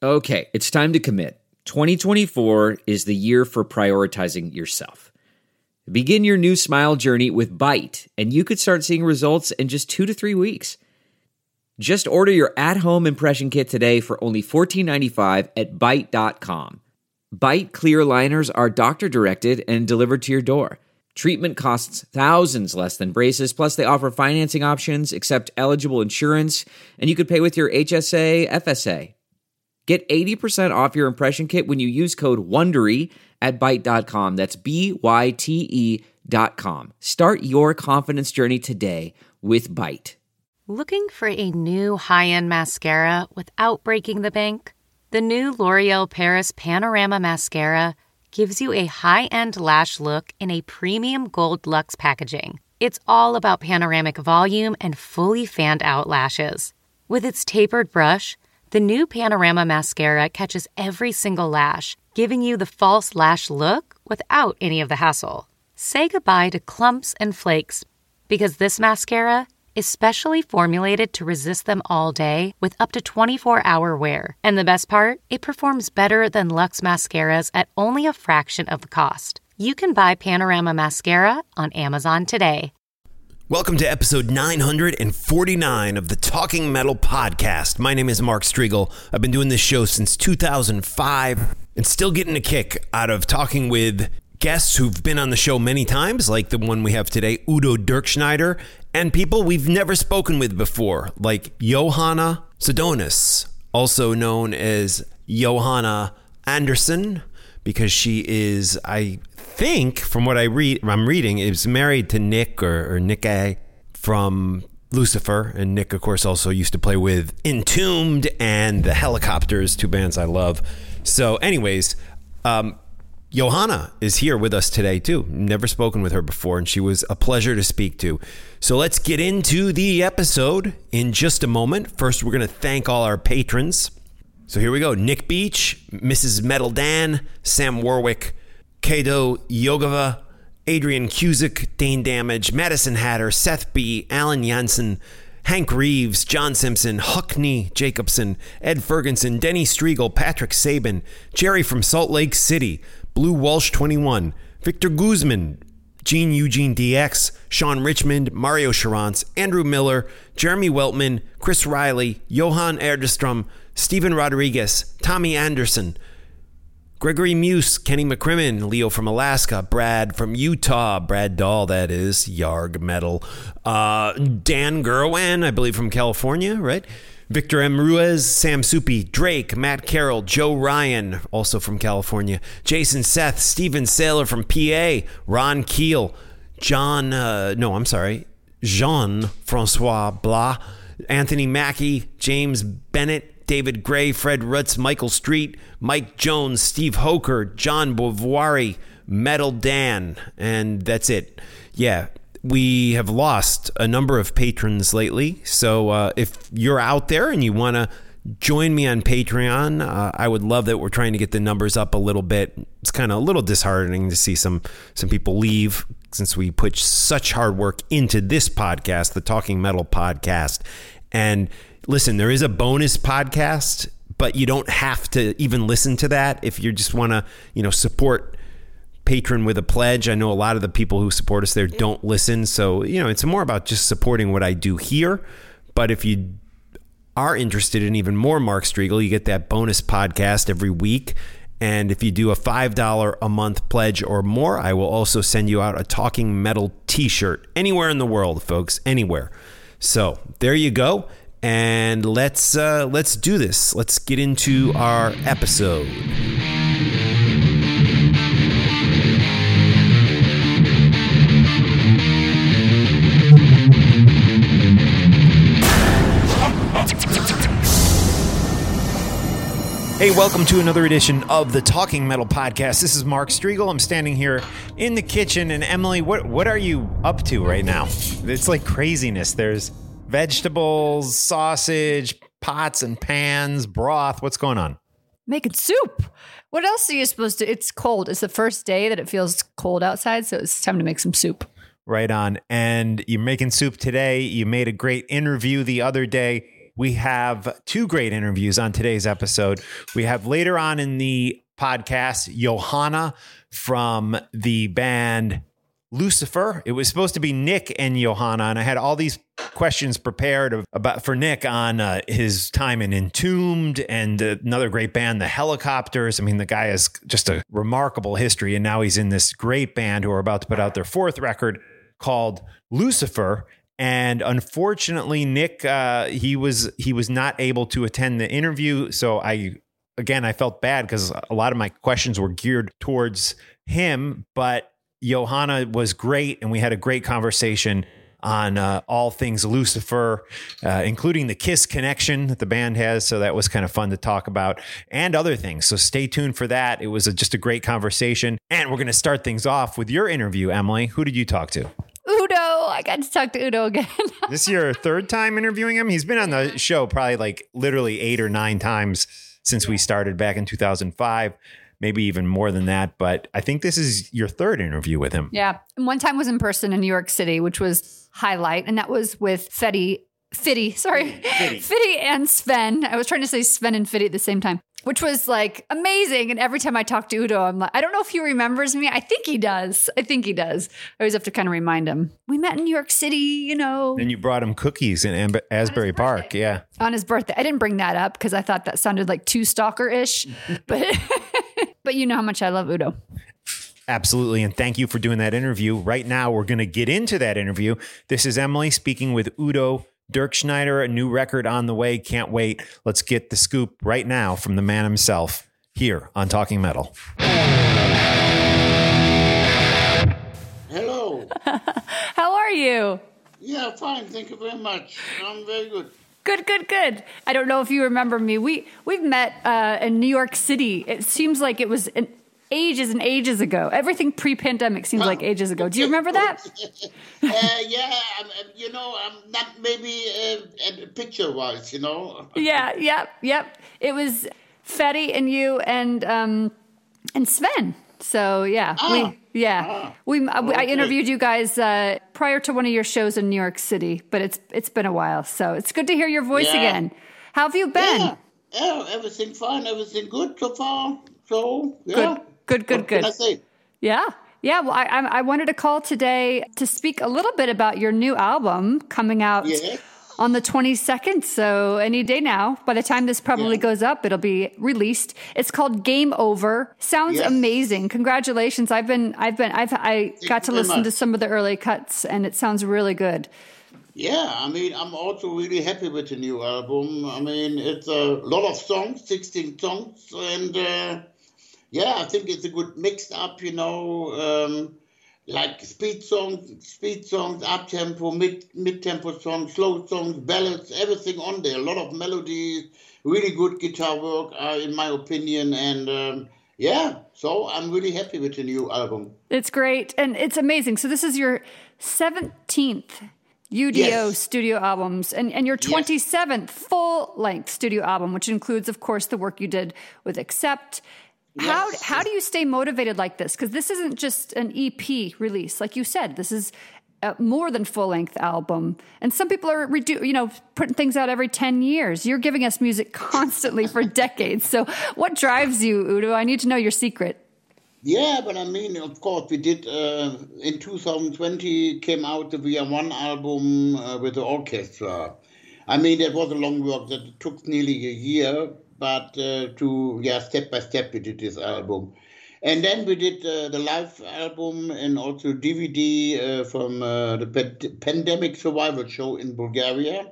Okay, it's time to commit. 2024 is the year for prioritizing yourself. Begin your new smile journey with Byte, and you could start seeing results in just 2 to 3 weeks. Just order your at-home impression kit today for only $14.95 at Byte.com. Byte clear liners are doctor-directed and delivered to your door. Treatment costs thousands less than braces, plus they offer financing options, accept eligible insurance, and you could pay with your HSA, FSA. Get 80% off your impression kit when you use code WONDERY at Byte.com. That's BYTE.com. Start your confidence journey today with Byte. Looking for a new high-end mascara without breaking the bank? The new L'Oreal Paris Panorama Mascara gives you a high-end lash look in a premium gold luxe packaging. It's all about panoramic volume and fully fanned-out lashes. With its tapered brush, the new Panorama Mascara catches every single lash, giving you the false lash look without any of the hassle. Say goodbye to clumps and flakes, because this mascara is specially formulated to resist them all day with up to 24-hour wear. And the best part? It performs better than Luxe mascaras at only a fraction of the cost. You can buy Panorama Mascara on Amazon today. Welcome to episode 949 of the Talking Metal Podcast. My name is Mark Strigl. I've been doing this show since 2005 and still getting a kick out of talking with guests who've been on the show many times, like the one we have today, Udo Dirkschneider, and people we've never spoken with before, like Johanna Sadonis, also known as Johanna Andersson, because she is, I think, from what I'm reading, is married to Nick or Nick A from Lucifer. And Nick, of course, also used to play with Entombed and the Helicopters, two bands I love. So anyways, Johanna is here with us today, too. Never spoken with her before, and she was a pleasure to speak to. So let's get into the episode in just a moment. First, we're going to thank all our patrons. So here we go. Nick Beach, Mrs. Metal Dan, Sam Warwick, Kado Yogava, Adrian Cusick, Dane Damage, Madison Hatter, Seth B., Alan Janssen, Hank Reeves, John Simpson, Huckney Jacobson, Ed Ferguson, Denny Striegel, Patrick Sabin, Jerry from Salt Lake City, Blue Walsh 21, Victor Guzman, Gene Eugene DX, Sean Richmond, Mario Charance, Andrew Miller, Jeremy Weltman, Chris Riley, Johan Erdestrom, Stephen Rodriguez, Tommy Anderson, Gregory Muse, Kenny McCrimmon, Leo from Alaska, Brad from Utah, Brad Dahl, that is, Yarg Metal, Dan Gerwan, I believe from California, right? Victor M. Ruiz, Sam Soupy, Drake, Matt Carroll, Joe Ryan, also from California, Jason Seth, Steven Saylor from PA, Ron Keel, Jean-Francois Blah, Anthony Mackey, James Bennett, David Gray, Fred Rutz, Michael Street, Mike Jones, Steve Hoker, John Bovari, Metal Dan, and that's it. Yeah, we have lost a number of patrons lately, so if you're out there and you want to join me on Patreon, I would love that. We're trying to get the numbers up a little bit. It's kind of a little disheartening to see some people leave since we put such hard work into this podcast, the Talking Metal Podcast. And listen, there is a bonus podcast, but you don't have to even listen to that if you just want to, support Patreon with a pledge. I know a lot of the people who support us there don't listen. So, it's more about just supporting what I do here. But if you are interested in even more Mark Strigl, you get that bonus podcast every week. And if you do a $5 a month pledge or more, I will also send you out a Talking Metal t-shirt anywhere in the world, folks, anywhere. So there you go. And let's do this. Let's get into our episode. Hey, welcome to another edition of the Talking Metal Podcast. This is Mark Strigl. I'm standing here in the kitchen. And Emily, what are you up to right now? It's like craziness. There's vegetables, sausage, pots and pans, broth. What's going on? Making soup. What else are you supposed to? It's cold. It's the first day that it feels cold outside, so it's time to make some soup. Right on. And you're making soup today. You made a great interview the other day We have two great interviews on today's episode. We have later on in the podcast, Johanna from the band Lucifer. It was supposed to be Nick and Johanna, and I had all these questions prepared for Nick on his time in Entombed and another great band, the Helicopters. I mean, the guy has just a remarkable history, and now he's in this great band who are about to put out their fourth record called Lucifer. And unfortunately, Nick, he was not able to attend the interview. So I felt bad because a lot of my questions were geared towards him, but Johanna was great, and we had a great conversation on all things Lucifer, including the Kiss connection that the band has. So that was kind of fun to talk about, and other things. So stay tuned for that. It was just a great conversation. And we're going to start things off with your interview, Emily. Who did you talk to? Udo. I got to talk to Udo again. This is your third time interviewing him? He's been on the show probably like literally 8 or 9 times since we started back in 2005. Maybe even more than that, but I think this is your third interview with him. Yeah. And one time was in person in New York City, which was highlight. And that was with Fitty and Sven. I was trying to say Sven and Fitty at the same time, which was like amazing. And every time I talk to Udo, I'm like, I don't know if he remembers me. I think he does. I always have to kind of remind him. We met in New York City, you know. And you brought him cookies in Asbury Park. Yeah. On his birthday. I didn't bring that up because I thought that sounded like too stalker-ish. But you know how much I love Udo. Absolutely. And thank you for doing that interview. Right now, we're going to get into that interview. This is Emily speaking with Udo Dirkschneider, a new record on the way. Can't wait. Let's get the scoop right now from the man himself here on Talking Metal. Hello. How are you? Yeah, fine. Thank you very much. I'm very good. Good. I don't know if you remember me. We've met in New York City. It seems like it was ages and ages ago. Everything pre-pandemic seems like ages ago. Do you remember that? Yeah, I'm not maybe picture-wise, you know. Yeah. It was Fetty and you and Sven. So yeah, I interviewed you guys prior to one of your shows in New York City, but it's been a while, so it's good to hear your voice again. How have you been? Yeah, everything fine, everything good so far. So yeah, good. What can I say? Yeah. Well, I wanted to call today to speak a little bit about your new album coming out. Yeah. On the 22nd, so any day now. By the time this probably goes up, it'll be released. It's called Game Over. Sounds amazing. Congratulations. I got to listen to some of the early cuts, and it sounds really good. Yeah, I mean, I'm also really happy with the new album. I mean, it's a lot of songs, 16 songs, and I think it's a good mix up, you know. Like speed songs, up-tempo, mid-tempo songs, slow songs, ballads, everything on there. A lot of melodies, really good guitar work, in my opinion. And so I'm really happy with the new album. It's great. And it's amazing. So this is your 17th UDO studio albums and your 27th full-length studio album, which includes, of course, the work you did with Accept. How do you stay motivated like this? Because this isn't just an EP release. Like you said, this is a more than full-length album. And some people are putting things out every 10 years. You're giving us music constantly for decades. So what drives you, Udo? I need to know your secret. Yeah, but I mean, of course, we did, in 2020, came out the We Are One album with the orchestra. I mean, that was a long work that took nearly a year. But step by step, we did this album. And then we did the live album and also DVD from the Pandemic Survival Show in Bulgaria.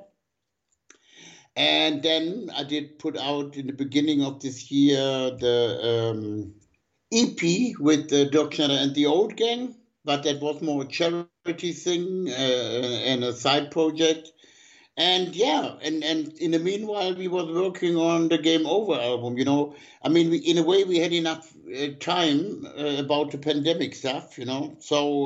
And then I did put out in the beginning of this year the EP with Dirkschneider and the Old Gang. But that was more a charity thing and a side project. And and in the meanwhile, we was working on the Game Over album, you know. I mean, in a way, we had enough time about the pandemic stuff, you know. So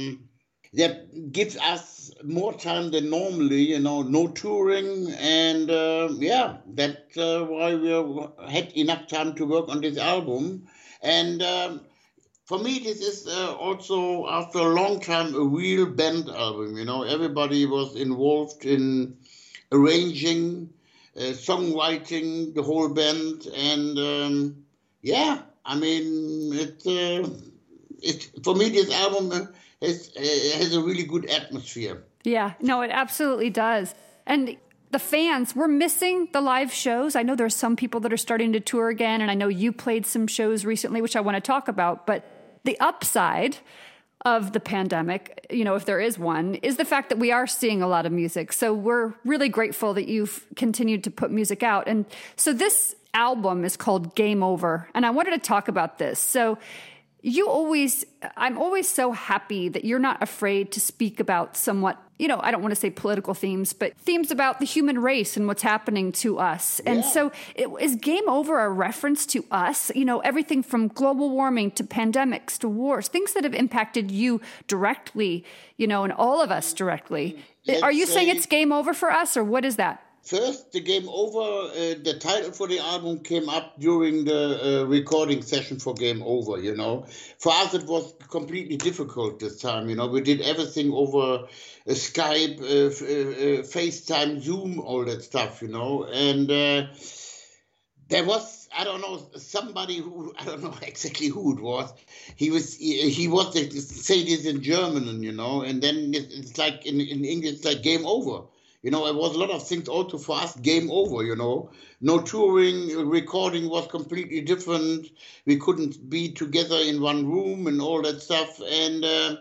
that gives us more time than normally, you know, no touring. And that's why we had enough time to work on this album. And for me, this is also, after a long time, a real band album, you know. Everybody was involved in arranging, songwriting, the whole band, and yeah, I mean, it for me this album has a really good atmosphere. Yeah, no, it absolutely does. And the fans, we're missing the live shows. I know there's some people that are starting to tour again, and I know you played some shows recently, which I want to talk about. But the upside of the pandemic, you know, if there is one, is the fact that we are seeing a lot of music. So we're really grateful that you've continued to put music out. And so this album is called Game Over, and I wanted to talk about this. So I'm always so happy that you're not afraid to speak about somewhat, you know, I don't want to say political themes, but themes about the human race and what's happening to us. And so is Game Over a reference to us? You know, everything from global warming to pandemics to wars, things that have impacted you directly, you know, and all of us directly. Are you saying it's game over for us, or what is that? First, the Game Over, the title for the album came up during the recording session for Game Over, you know. For us, it was completely difficult this time, you know. We did everything over Skype, FaceTime, Zoom, all that stuff, you know. And there was, I don't know, somebody who, I don't know exactly who it was. He was say this in German, you know, and then it's like in English, it's like Game Over. You know, it was a lot of things also for us, game over, you know. No touring, recording was completely different. We couldn't be together in one room and all that stuff. And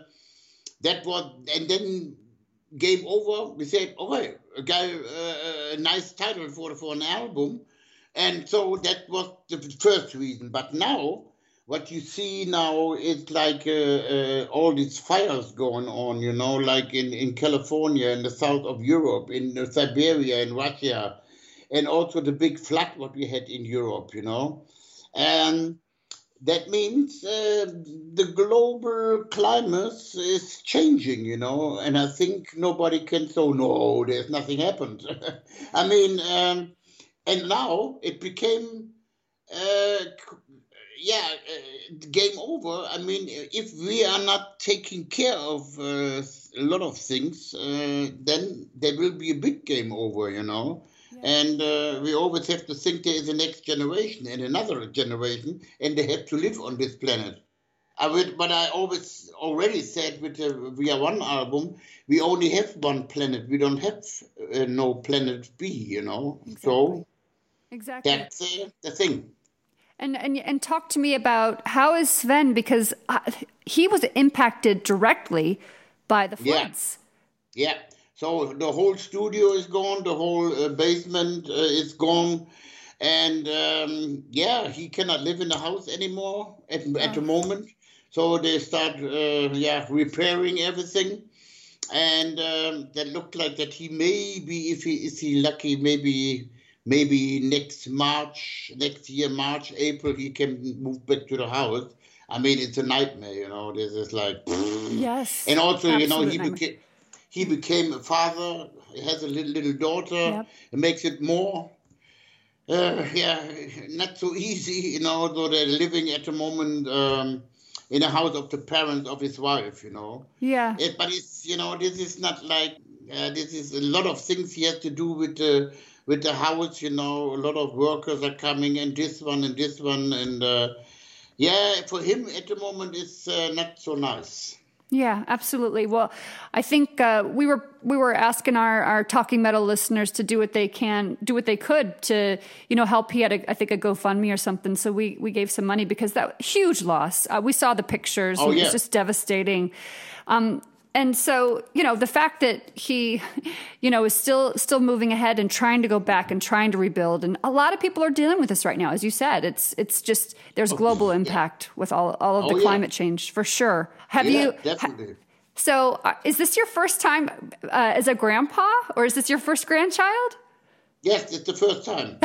and then Game Over, we said, okay, a nice title for an album. And so that was the first reason. But now, what you see now is like all these fires going on, you know, like in California, in the south of Europe, in Siberia, in Russia, and also the big flood what we had in Europe, you know. And that means the global climate is changing, you know, and I think nobody can say, no, there's nothing happened. I mean, and now it became... game over. I mean, if we are not taking care of a lot of things, then there will be a big game over, you know. Yeah. And we always have to think there is a next generation and another generation, and they have to live on this planet. But I always already said with the We Are One album, we only have one planet. We don't have no planet B, you know. Exactly. So that's the thing. And talk to me about how is Sven, because he was impacted directly by the floods. Yeah. So the whole studio is gone, the whole basement is gone, and he cannot live in the house anymore at the moment. So they start repairing everything, and that looked like that he maybe, if he is lucky, maybe next year, March, April, he can move back to the house. I mean, it's a nightmare, you know. This is like... Yes. And also, you know, he became a father. He has a little daughter. Yep. It makes it more, not so easy, you know, though they're living at the moment in the house of the parents of his wife, you know. Yeah. But it's, you know, this is not like... this is a lot of things he has to do with the house, you know. A lot of workers are coming, and this one, and for him at the moment it's not so nice. Yeah, absolutely. Well, I think we were asking our Talking Metal listeners to do what they could to, you know, help. He had I think a GoFundMe or something, so we gave some money because that huge loss. We saw the pictures. It was just devastating. And so, you know, the fact that he, you know, is still moving ahead and trying to go back and trying to rebuild. And a lot of people are dealing with this right now. As you said, it's just, there's global impact with all of the climate change for sure. Definitely. So is this your first time as a grandpa, or is this your first grandchild? Yes, it's the first time.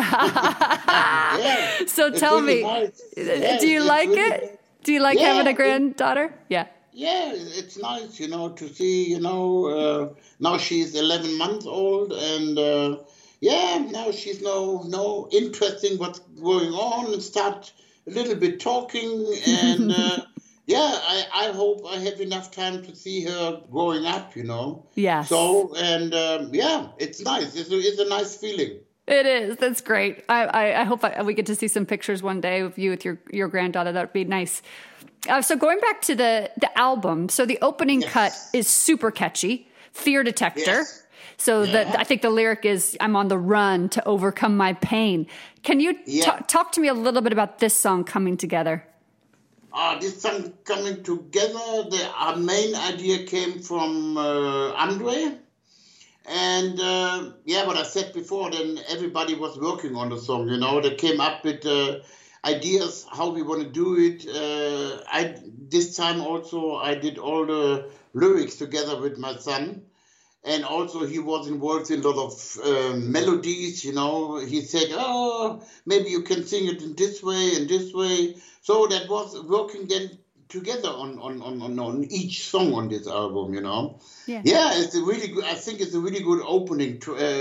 So tell me, nice. Do you like it? Do you like having a granddaughter? Yeah. Yeah, it's nice, you know, to see, you know, now she's 11 months old, and now she's no interesting what's going on, and start a little bit talking, and I hope I have enough time to see her growing up, you know. Yeah. So, and it's nice. It's a nice feeling. It is. That's great. I hope we get to see some pictures one day of you with your granddaughter. That would be nice. So going back to the album, so the opening cut is super catchy, Fear Detector. Yes. So I think the lyric is, I'm on the run to overcome my pain. Can you talk to me a little bit about this song coming together? This song coming together, our main idea came from Andre. And what I said before, then everybody was working on the song, They came up with ideas how we want to do it. This time also I did all the lyrics together with my son. And also he was involved in a lot of melodies, He said, maybe you can sing it in this way and this way. So that was working then together on each song on this album, Yeah, it's a really good. I think it's a really good opening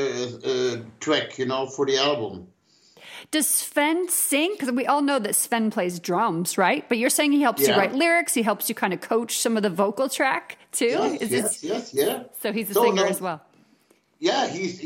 track, for the album. Does Sven sing? Because we all know that Sven plays drums, right? But you're saying he helps you write lyrics. He helps you kind of coach some of the vocal track too. Yes. So he's a singer as well. Yeah,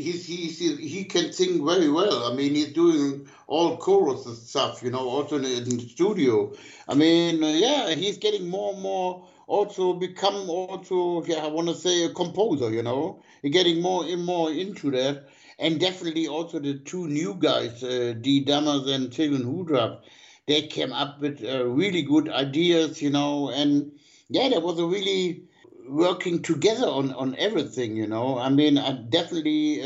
he can sing very well. I mean, he's doing all chorus and stuff, also in the studio. I mean, he's getting more and more also become also, I want to say a composer, He's getting more and more into that. And definitely also the two new guys, Dee Dammers and Tilden Hoodrup, they came up with really good ideas, and there was a really working together on everything, I mean, definitely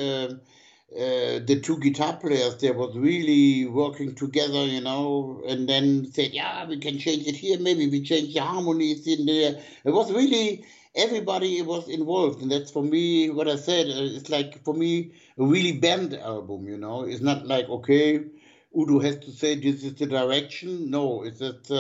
the two guitar players, they was really working together, and then said, we can change it here, maybe we change the harmonies in there. It was really, everybody was involved, and that's for me, what I said, it's like, for me, a really band album, It's not like, okay, Udo has to say this is the direction. No, it's just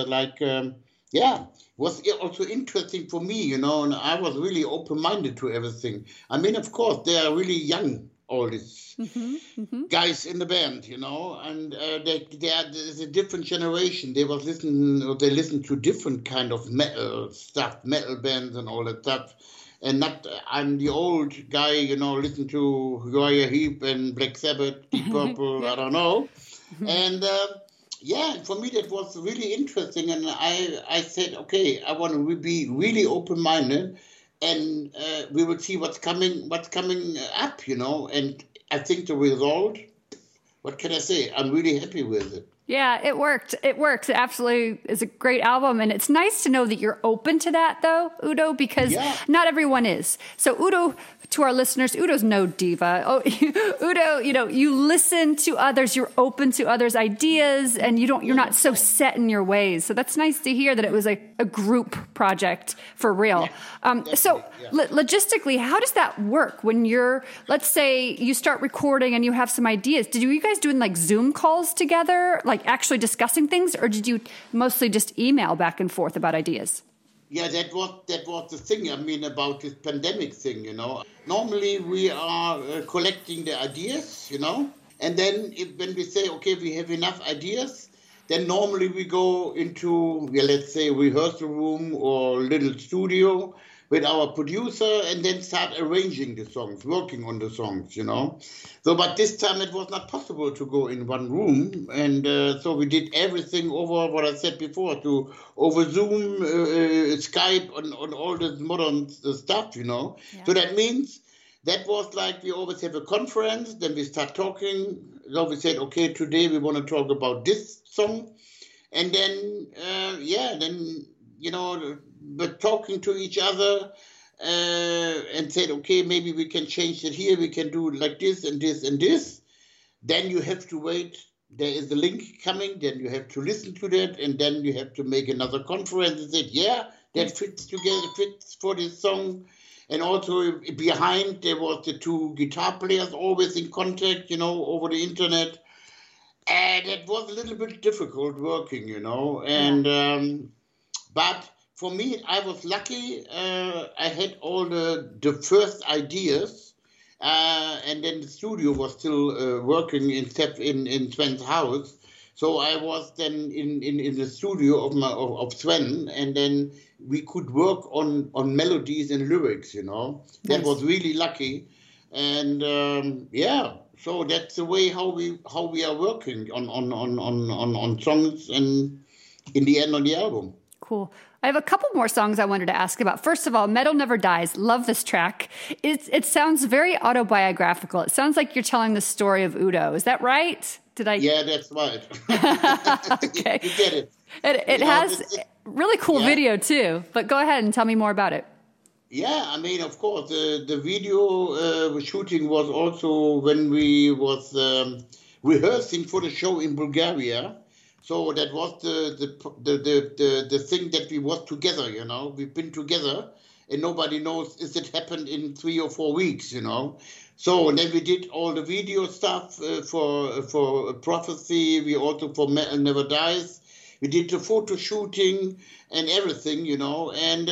was also interesting for me, and I was really open-minded to everything. I mean, of course, they are really young, all these guys in the band, and there's a different generation. They listen to different kind of metal stuff, metal bands and all that stuff. And I'm the old guy, listen to Uriah Heep and Black Sabbath, Deep Purple, I don't know. And for me that was really interesting, and I said, okay, I want to be really open-minded, and we will see what's coming up, And I think the result, what can I say? I'm really happy with it. Yeah, it worked. It works. It absolutely is a great album. And it's nice to know that you're open to that, though, Udo, because not everyone is. So Udo, to our listeners, Udo's no diva. Oh, Udo, you listen to others, you're open to others' ideas, and you're not so set in your ways. So that's nice to hear that it was a group project for real. Logistically, how does that work when let's say you start recording and you have some ideas? Did you guys doing like Zoom calls together, like actually discussing things, or did you mostly just email back and forth about ideas? Yeah, that was the thing. I mean, about this pandemic thing, Normally we are collecting the ideas, and then when we say, okay, we have enough ideas, then normally we go into, let's say, rehearsal room or little studio with our producer, and then start arranging the songs, working on the songs, So, but this time it was not possible to go in one room, and so we did everything over what I said before, over Zoom, Skype, on all this modern stuff, Yeah. So that means that was like we always have a conference, then we start talking. So we said, okay, today we want to talk about this song, and then but talking to each other and said, okay, maybe we can change it here. We can do like this and this and this. Then you have to wait. There is a link coming. Then you have to listen to that. And then you have to make another conference and say, that fits together, fits for this song. And also behind there was the two guitar players always in contact, over the internet. And it was a little bit difficult working, And but for me, I was lucky. I had all the first ideas, and then the studio was still working in Sven's house. So I was then in the studio of Sven, and then we could work on melodies and lyrics. That was really lucky, and So that's the way how we are working on songs and in the end on the album. Cool. I have a couple more songs I wanted to ask about. First of all, Metal Never Dies. Love this track. It sounds very autobiographical. It sounds like you're telling the story of Udo. Is that right? Yeah, that's right. Okay. You get it. It has really cool video too, but go ahead and tell me more about it. Yeah, I mean, of course, the video shooting was also when we was rehearsing for the show in Bulgaria. So that was the thing that we was together, you know. We've been together, and nobody knows if it happened in 3 or 4 weeks, you know. So then we did all the video stuff for Prophecy. We also for Metal Never Dies. We did the photo shooting and everything, you know. And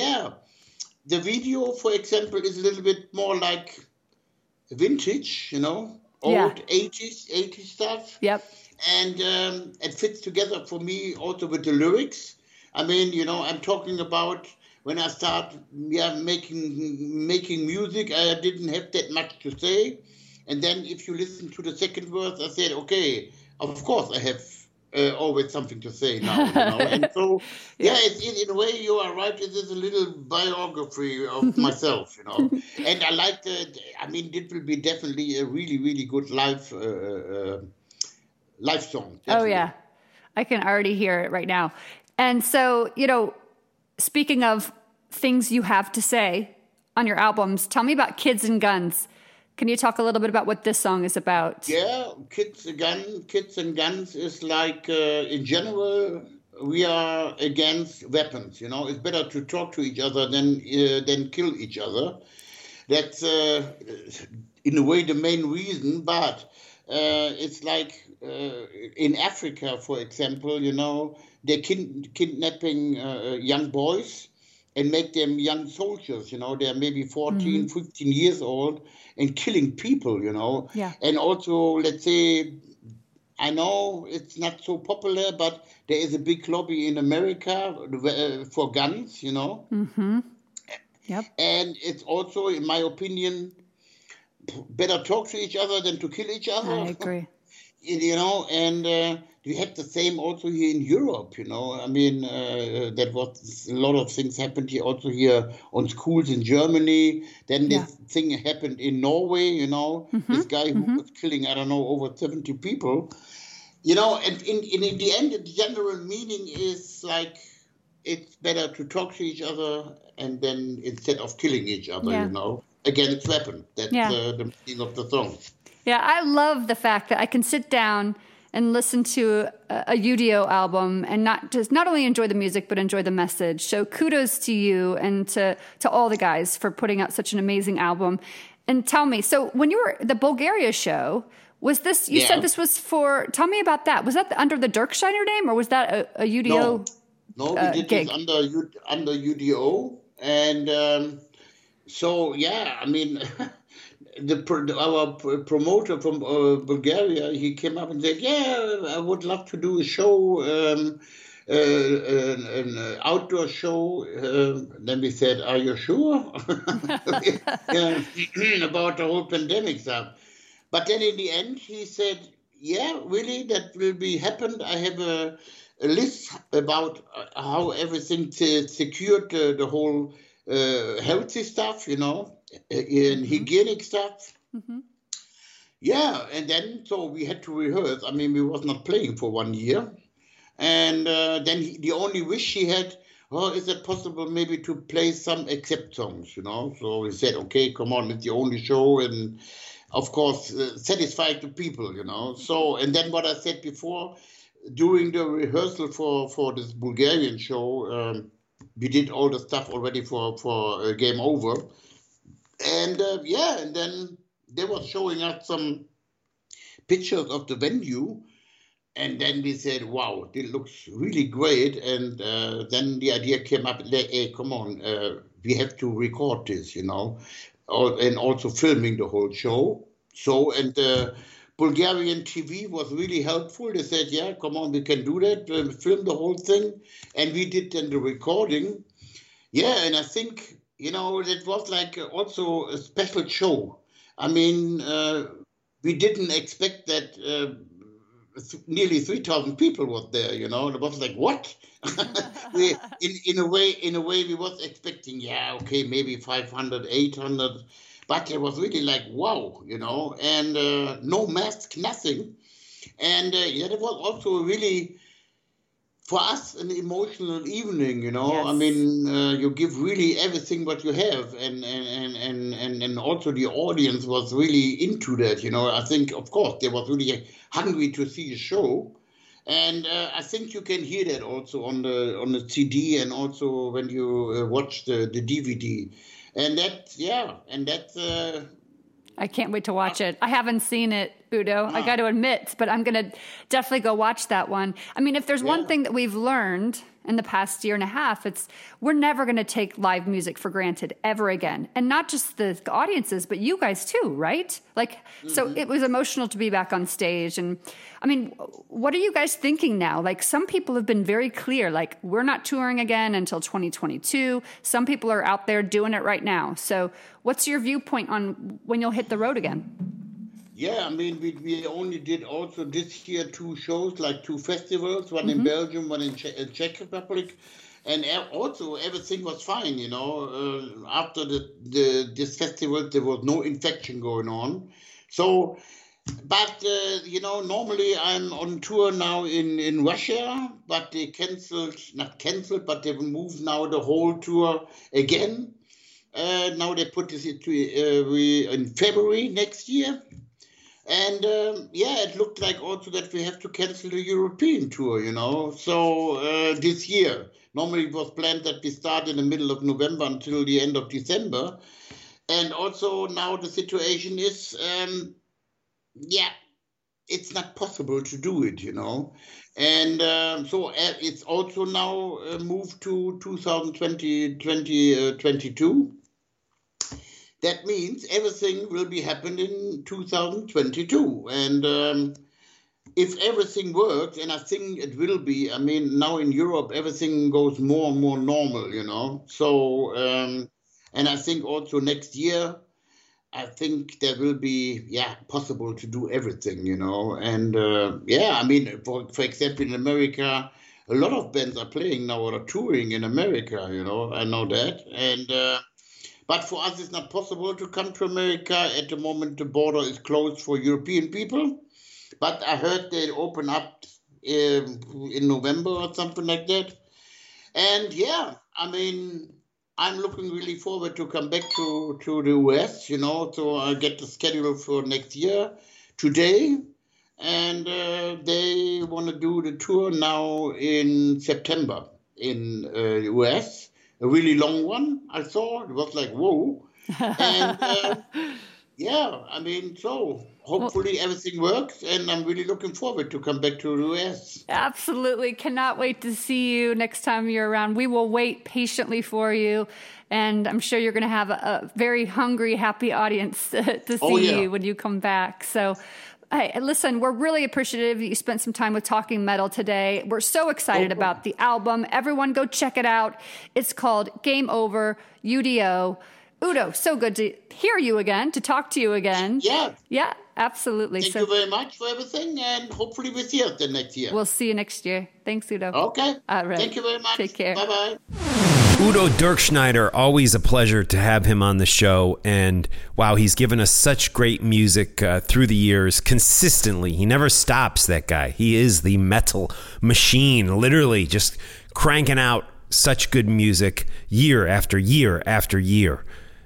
the video, for example, is a little bit more like vintage, you know, old 80s stuff. Yep. And it fits together for me also with the lyrics. I mean, you know, I'm talking about when I start making music, I didn't have that much to say. And then if you listen to the second verse, I said, okay, of course I have always something to say now, you know. And so, in a way, you are right. It is a little biography of myself, you know. And I like I mean, it will be definitely a really, really good live song. Definitely. Oh, yeah. I can already hear it right now. And so, you know, speaking of things you have to say on your albums, tell me about Kids and Guns. Can you talk a little bit about what this song is about? Yeah, Kids and Guns is like, in general, we are against weapons, you know. It's better to talk to each other than kill each other. That's, in a way, the main reason. But it's like in Africa, for example, you know, they're kidnapping young boys and make them young soldiers, you know. They're maybe 14, 15 years old and killing people, you know. Yeah. And also, let's say, I know it's not so popular, but there is a big lobby in America for guns, you know. Mm-hmm. Yep. And it's also, in my opinion, better talk to each other than to kill each other. I agree. You know, and we had the same also here in Europe, you know. I mean, that was a lot of things happened here, also here on schools in Germany. Then this thing happened in Norway, you know, this guy who was killing, I don't know, over 70 people. You know, and in the end, the general meaning is like, it's better to talk to each other and then instead of killing each other, you know, against weapons. That's the meaning of the song. Yeah, I love the fact that I can sit down and listen to a UDO album and not only enjoy the music, but enjoy the message. So kudos to you and to all the guys for putting out such an amazing album. And tell me, so when you were the Bulgaria show, was this, you said this was for, tell me about that. Was that under the Dirksteiner name or was that a UDO No, we did gig? This under UDO. And so, yeah, I mean... Our promoter from Bulgaria, he came up and said, "Yeah, I would love to do a show, an outdoor show." Then we said, "Are you sure?" About the whole pandemic stuff. But then in the end, he said, "Yeah, really, that will be happened. I have a list about how everything secured the whole healthy stuff, you know." In hygienic stuff. Yeah, and then so we had to rehearse. I mean, we was not playing for 1 year. And then the only wish he had, is it possible maybe to play some accept songs, you know? So we said, okay, come on, it's the only show. And of course, satisfy the people, you know? So, and then what I said before, during the rehearsal for this Bulgarian show, we did all the stuff already for Game Over. And and then they were showing us some pictures of the venue. And then we said, wow, it looks really great. And then the idea came up, hey, come on, we have to record this, you know, and also filming the whole show. So, and Bulgarian TV was really helpful. They said, yeah, come on, we can do that, film the whole thing. And we did then the recording. Yeah, and I think... You know, it was like also a special show. I mean, we didn't expect that nearly 3,000 people was there, It was like, what? in a way, we was expecting, maybe 500, 800. But it was really like, wow, and no mask, nothing. And it was also really, for us, an emotional evening, Yes. I mean, you give really everything what you have, and also the audience was really into that, I think, of course, they was really hungry to see a show, and I think you can hear that also on the CD and also when you watch the DVD, and that's. I can't wait to watch it. I haven't seen it, Udo. No. I got to admit, but I'm going to definitely go watch that one. I mean, if there's one thing that we've learned in the past year and a half, it's we're never going to take live music for granted ever again. And not just the audiences, but you guys too, right? So it was emotional to be back on stage. And I mean, what are you guys thinking now? Like, some people have been very clear, like, we're not touring again until 2022. Some people are out there doing it right now. So what's your viewpoint on when you'll hit the road again? Yeah, I mean, we only did also this year 2 shows, like 2 festivals, one in Belgium, one in Czech Republic. And also everything was fine, After this festival, there was no infection going on. So, but, normally I'm on tour now in Russia, but they not canceled, but they moved now the whole tour again. Now they put this in February next year. And, it looked like also that we have to cancel the European tour, So this year, normally it was planned that we start in the middle of November until the end of December. And also now the situation is, it's not possible to do it, And so it's also now moved to 2022. That means everything will be happening in 2022. And if everything works, and I think it will be, I mean, now in Europe, everything goes more and more normal, So, and I think also next year, I think there will be, possible to do everything, And, I mean, for example, in America, a lot of bands are playing now or are touring in America, I know that. And, but for us, it's not possible to come to America. At the moment, the border is closed for European people. But I heard they open up in November or something like that. And I mean, I'm looking really forward to come back to the US, so I get the schedule for next year today. And they want to do the tour now in September in the US. A really long one, I saw. It was like, whoa. And I mean, so hopefully everything works. And I'm really looking forward to come back to the US. Absolutely. Cannot wait to see you next time you're around. We will wait patiently for you. And I'm sure you're going to have a very hungry, happy audience to see you when you come back. So, hey, listen, we're really appreciative that you spent some time with Talking Metal today. We're so excited about the album. Everyone go check it out. It's called Game Over, UDO. Udo, so good to hear you again, to talk to you again. Yeah. Yeah, absolutely. Thank you very much for everything, and hopefully we'll see you the next year. We'll see you next year. Thanks, Udo. Okay. All right. Thank you very much. Take care. Bye-bye. Udo Dirkschneider, always a pleasure to have him on the show. And wow, he's given us such great music through the years consistently. He never stops, that guy. He is the metal machine, literally just cranking out such good music year after year after year.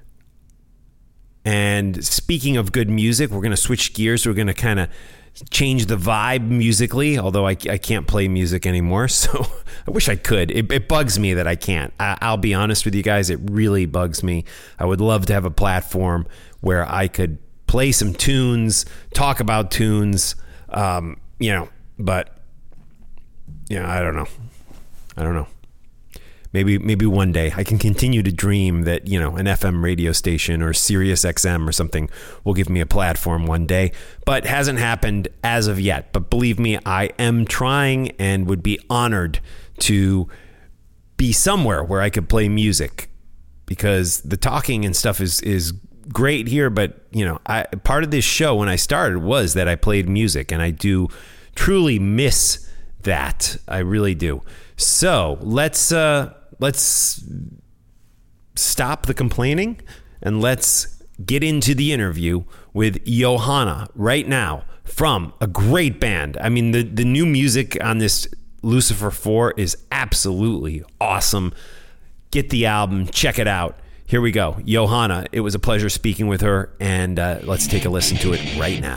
And speaking of good music, we're going to switch gears. We're going to kind of change the vibe musically, although I can't play music anymore, so I wish I could. It bugs me that I can't. I'll be honest with you guys, it really bugs me. I would love to have a platform where I could play some tunes, talk about tunes, but I don't know. Maybe one day I can continue to dream that, an FM radio station or Sirius XM or something will give me a platform one day, but hasn't happened as of yet. But believe me, I am trying and would be honored to be somewhere where I could play music, because the talking and stuff is great here, but part of this show when I started was that I played music, and I do truly miss that. I really do. So let's stop the complaining and let's get into the interview with Johanna right now from a great band. I mean, the new music on this Lucifer 4 is absolutely awesome. Get the album, check it out. Here we go. Johanna, it was a pleasure speaking with her, and let's take a listen to it right now.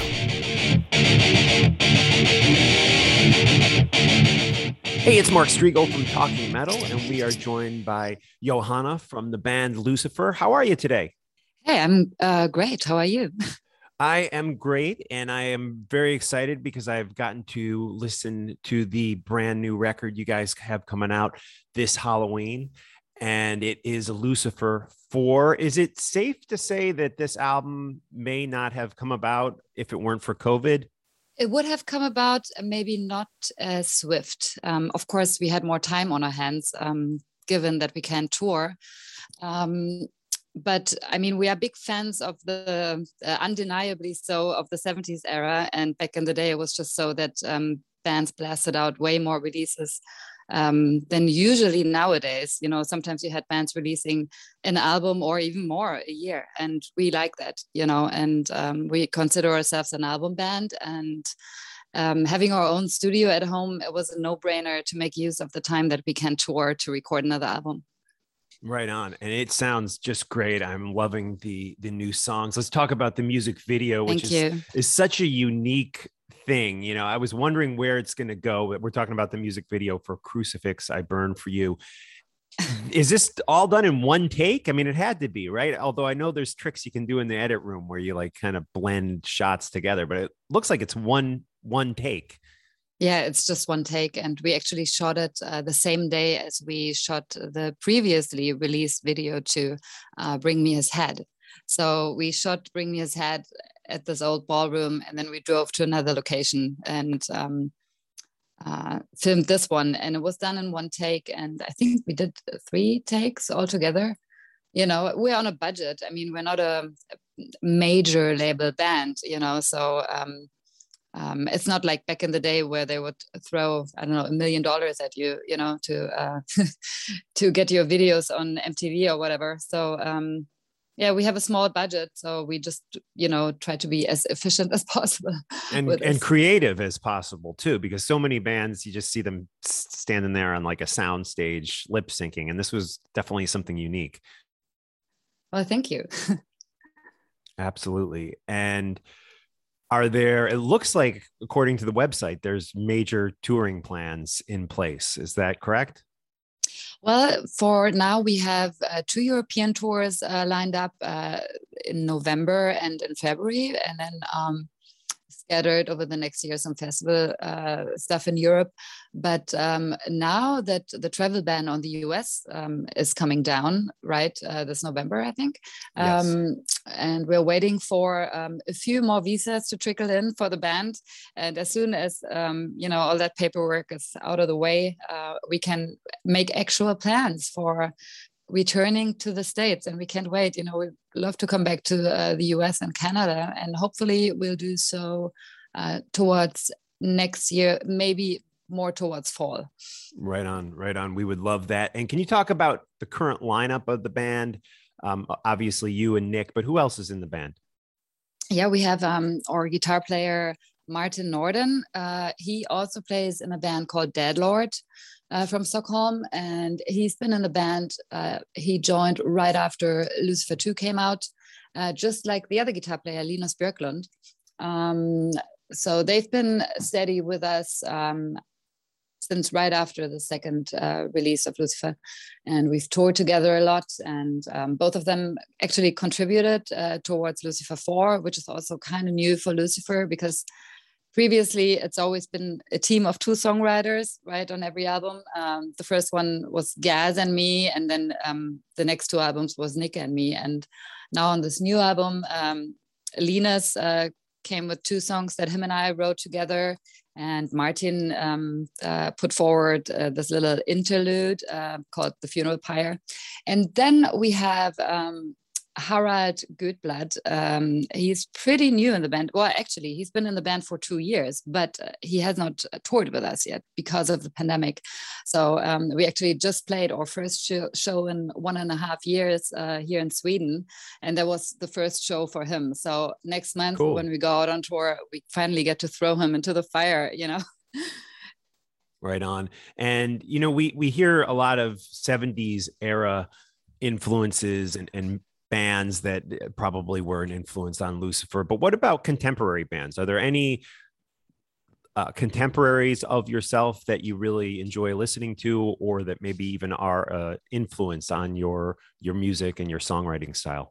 Hey, it's Mark Strigl from Talking Metal, and we are joined by Johanna from the band Lucifer. How are you today? Hey, I'm great. How are you? I am great, and I am very excited because I've gotten to listen to the brand new record you guys have coming out this Halloween, and it is Lucifer 4. Is it safe to say that this album may not have come about if it weren't for COVID? It would have come about, maybe not as swift. Of course, we had more time on our hands, given that we can't tour. But I mean, we are big fans of the undeniably so of the 70s era. And back in the day, it was just so that bands blasted out way more releases than usually nowadays. Sometimes you had bands releasing an album or even more a year. And we like that, and we consider ourselves an album band. And having our own studio at home, it was a no-brainer to make use of the time that we can tour to record another album. Right on. And it sounds just great. I'm loving the new songs. Let's talk about the music video, which is such a unique thing. I was wondering where it's going to go. We're talking about the music video for Crucifix, I Burn For You. Is this all done in one take? I mean, it had to be, right? Although I know there's tricks you can do in the edit room where you like kind of blend shots together, but it looks like it's one take. Yeah, it's just one take. And we actually shot it the same day as we shot the previously released video to Bring Me His Head. So we shot Bring Me His Head at this old ballroom, and then we drove to another location and filmed this one. And it was done in one take. And I think we did 3 takes altogether. We're on a budget. I mean, we're not a major label band, so it's not like back in the day where they would throw, I don't know, $1 million at you, to to get your videos on MTV or whatever. So yeah, we have a small budget, so we just try to be as efficient as possible and creative as possible too, because so many bands you just see them standing there on like a sound stage lip syncing, and this was definitely something unique. Well, thank you. Absolutely. And it looks like, according to the website, there's major touring plans in place. Is that correct? Well, for now, we have 2 European tours lined up in November and in February, and then scattered over the next year, some festival stuff in Europe. But now that the travel ban on the US is coming down, right, this November, I think. Yes. And we're waiting for a few more visas to trickle in for the band. And as soon as, all that paperwork is out of the way, we can make actual plans for returning to the States, and we can't wait. We'd love to come back to the US and Canada, and hopefully we'll do so towards next year, maybe more towards fall. Right on. We would love that. And can you talk about the current lineup of the band? Obviously you and Nick, but who else is in the band? Yeah, we have our guitar player, Martin Norden. He also plays in a band called Deadlord from Stockholm, and he's been in the band. He joined right after Lucifer 2 came out, just like the other guitar player, Linus Björklund. So they've been steady with us since right after the second release of Lucifer, and we've toured together a lot, and both of them actually contributed towards Lucifer 4, which is also kind of new for Lucifer, because previously it's always been a team of 2 songwriters, right, on every album. The first one was Gaz and me, and then the next 2 albums was Nick and me. And now on this new album, Linus came with 2 songs that him and I wrote together, and Martin put forward this little interlude called The Funeral Pyre. And then we have Harald Goodblood. He's pretty new in the band. Well, actually, he's been in the band for 2 years, but he has not toured with us yet because of the pandemic. So we actually just played our first show in 1.5 years here in Sweden. And that was the first show for him. So next month, when we go out on tour, we finally get to throw him into the fire, you know? Right on. And, you know, we hear a lot of 70s era influences and bands that probably were an influence on Lucifer. But what about contemporary bands? Are there any contemporaries of yourself that you really enjoy listening to, or that maybe even are influence on your music and your songwriting style?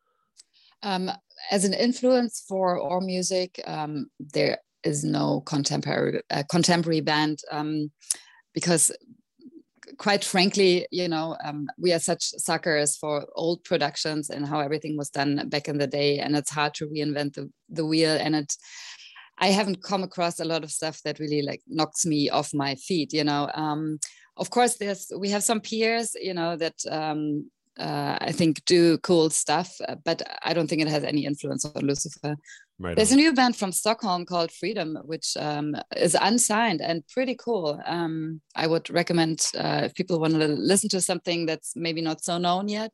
As an influence for our music, there is no contemporary band, because quite frankly, you know, we are such suckers for old productions and how everything was done back in the day, and it's hard to reinvent the wheel. And I haven't come across a lot of stuff that really like knocks me off my feet, you know. Of course, we have some peers, you know, that I think do cool stuff, but I don't think it has any influence on Lucifer. Right. There's a new band from Stockholm called Freedom, which is unsigned and pretty cool. I would recommend if people want to listen to something that's maybe not so known yet.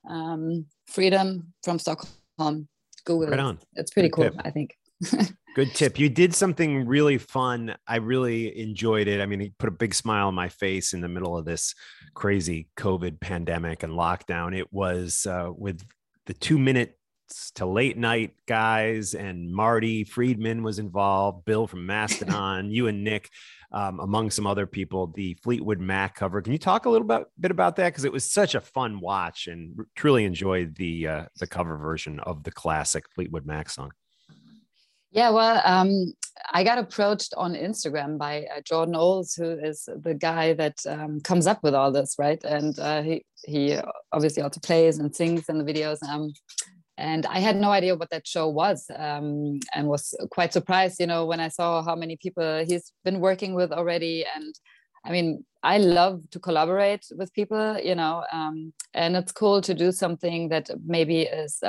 Freedom from Stockholm. Google it. It's pretty cool, I think. Good tip. You did something really fun. I really enjoyed it. I mean, it put a big smile on my face in the middle of this crazy COVID pandemic and lockdown. It was with the 2 Minutes to Late Night guys, and Marty Friedman was involved, Bill from Mastodon, you and Nick, among some other people, the Fleetwood Mac cover. Can you talk a little bit about that? Because it was such a fun watch, and truly enjoyed the cover version of the classic Fleetwood Mac song. Yeah, well, I got approached on Instagram by Jordan Olds, who is the guy that comes up with all this, right? And he obviously also plays and sings in the videos. And I had no idea what that show was, and was quite surprised, you know, when I saw how many people he's been working with already. And I mean, I love to collaborate with people, you know, and it's cool to do something that maybe is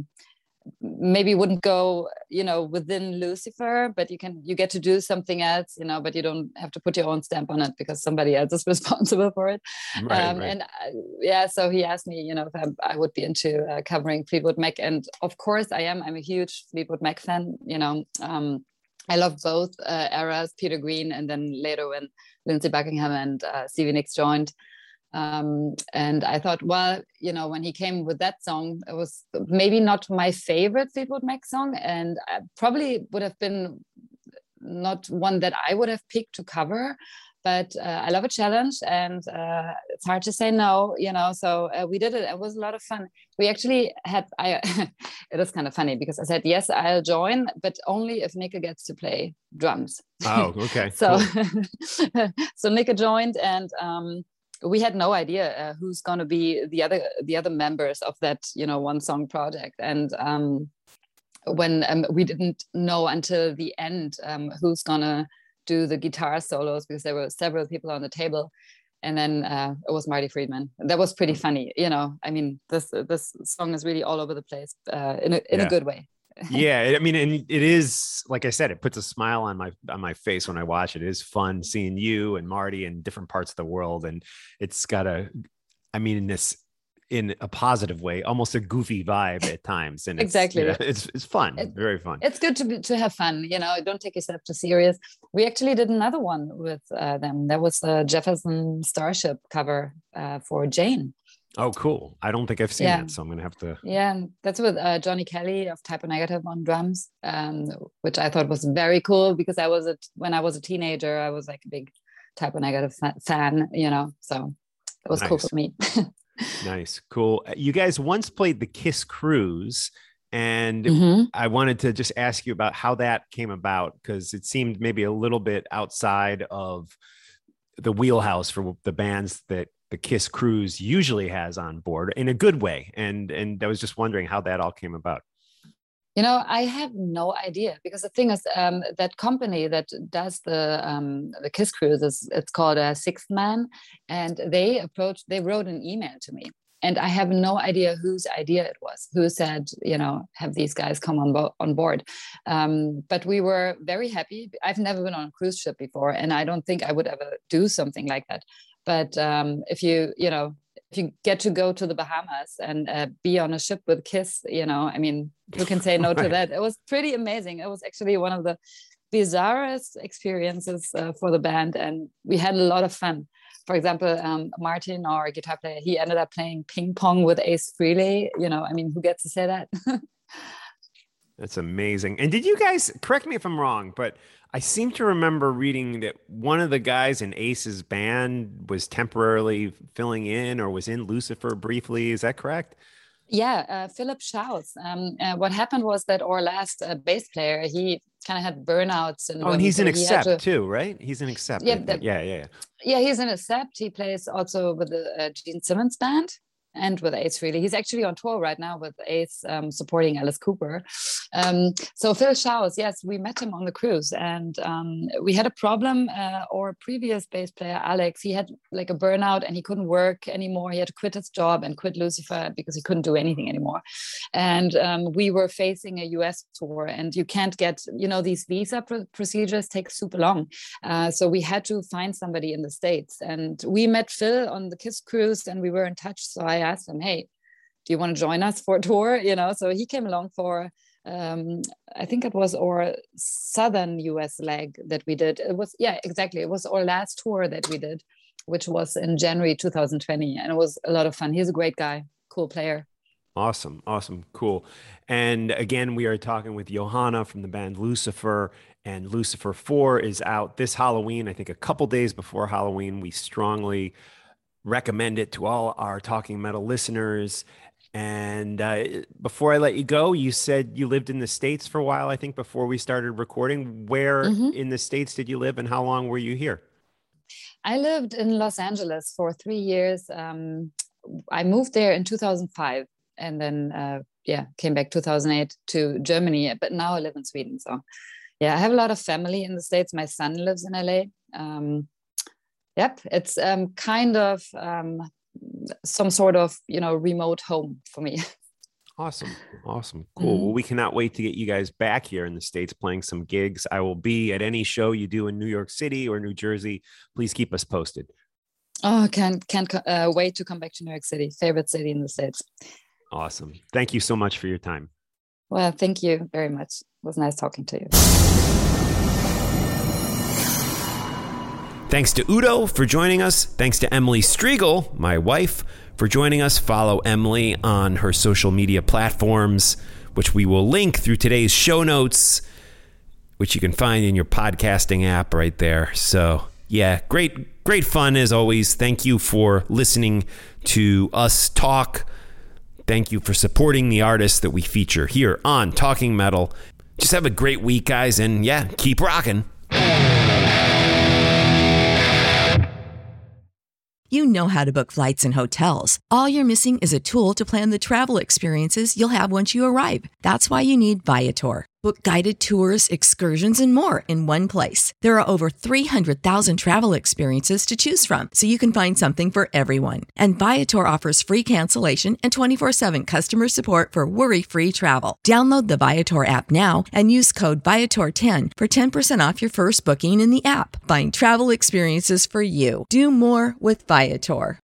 maybe wouldn't go, you know, within Lucifer, but you get to do something else, you know, but you don't have to put your own stamp on it because somebody else is responsible for it. Right. And yeah, so he asked me, you know, if I would be into covering Fleetwood Mac, and of course I am. I'm a huge Fleetwood Mac fan, you know. I love both eras, Peter Green, and then later when Lindsey Buckingham and Stevie Nicks joined. And I thought, well, you know, when he came with that song, it was maybe not my favorite Fleetwood Mac song, and I probably would have been not one that I would have picked to cover, but I love a challenge, and it's hard to say no, you know, so we did it. It was a lot of fun. We actually had, it is kind of funny because I said, yes, I'll join, but only if Nika gets to play drums. Oh, okay. So, cool. So Nika joined, and we had no idea who's going to be the other members of that, you know, one song project. And when we didn't know until the end who's going to do the guitar solos, because there were several people on the table. And then it was Marty Friedman. That was pretty funny. You know, I mean, this song is really all over the place in a good way. Yeah, I mean, and it is, like I said, it puts a smile on my face when I watch it. It is fun seeing you and Marty in different parts of the world, and it's got in a positive way, almost a goofy vibe at times. And exactly, it's fun, very fun. It's good to have fun. You know, don't take yourself too serious. We actually did another one with them. There was a Jefferson Starship cover for Jane. Oh, cool. I don't think I've seen that, so I'm going to have to. Yeah, that's with Johnny Kelly of Type O Negative on drums, which I thought was very cool because when I was a teenager, I was like a big Type O Negative fan, you know, so that was nice. Cool for me. Nice. Cool. You guys once played the Kiss Cruise, and I wanted to just ask you about how that came about, because it seemed maybe a little bit outside of the wheelhouse for the bands that the Kiss Cruise usually has on board, in a good way. And I was just wondering how that all came about. You know, I have no idea, because the thing is, that company that does the Kiss Cruise it's called Sixth Man, and they wrote an email to me, And I have no idea whose idea it was, who said, have these guys come on board. But we were very happy. I've never been on a cruise ship before, and I don't think I would ever do something like that. But if you get to go to the Bahamas and be on a ship with Kiss, who can say no to that? It was pretty amazing. It was actually one of the bizarrest experiences for the band, and we had a lot of fun. For example, Martin, our guitar player, he ended up playing ping pong with Ace Frehley. Who gets to say that? That's amazing. And did you guys, correct me if I'm wrong, but I seem to remember reading that one of the guys in Ace's band was temporarily filling in or was in Lucifer briefly. Is that correct? Yeah, Philip Schaus. What happened was that our last bass player, he kind of had burnout syndrome. Oh, and he's in Accept too, right? He's in Accept. Yeah. Yeah, he's in Accept. He plays also with the Gene Simmons band and with Ace Frehley. He's actually on tour right now with Ace, supporting Alice Cooper. So Phil Schaus, yes, we met him on the cruise, and we had a problem. Our previous bass player, Alex, he had like a burnout and he couldn't work anymore. He had to quit his job and quit Lucifer because he couldn't do anything anymore. And we were facing a US tour, and you can't get, these visa procedures take super long. So we had to find somebody in the States, and we met Phil on the Kiss cruise, and we were in touch. So I asked him, hey, do you want to join us for a tour? So he came along for, I think it was our southern US leg that we did. It was, yeah, exactly. It was our last tour that we did, which was in January 2020. And it was a lot of fun. He's a great guy, cool player. Awesome. Cool. And again, we are talking with Johanna from the band Lucifer, and Lucifer 4 is out this Halloween. I think a couple days before Halloween. We strongly recommend it to all our Talking Metal listeners. And before I let you go, you said you lived in the States for a while, I think, before we started recording. Where in the States did you live, and how long were you here? I lived in Los Angeles for 3 years. I moved there in 2005, and then came back 2008 to Germany, but now I live in Sweden. So yeah, I have a lot of family in the States. My son lives in LA. It's kind of some sort of, remote home for me. Awesome. Cool. Well, we cannot wait to get you guys back here in the States playing some gigs. I will be at any show you do in New York City or New Jersey. Please keep us posted. Oh, can't wait to come back to New York City. Favorite city in the States. Awesome. Thank you so much for your time. Well, thank you very much. It was nice talking to you. Thanks to Udo for joining us. Thanks to Emily Striegel, my wife, for joining us. Follow Emily on her social media platforms, which we will link through today's show notes, which you can find in your podcasting app right there. So yeah, great fun as always. Thank you for listening to us talk. Thank you for supporting the artists that we feature here on Talking Metal. Just have a great week, guys, and yeah, keep rocking. You know how to book flights and hotels. All you're missing is a tool to plan the travel experiences you'll have once you arrive. That's why you need Viator. Book guided tours, excursions, and more in one place. There are over 300,000 travel experiences to choose from, so you can find something for everyone. And Viator offers free cancellation and 24/7 customer support for worry-free travel. Download the Viator app now and use code Viator10 for 10% off your first booking in the app. Find travel experiences for you. Do more with Viator.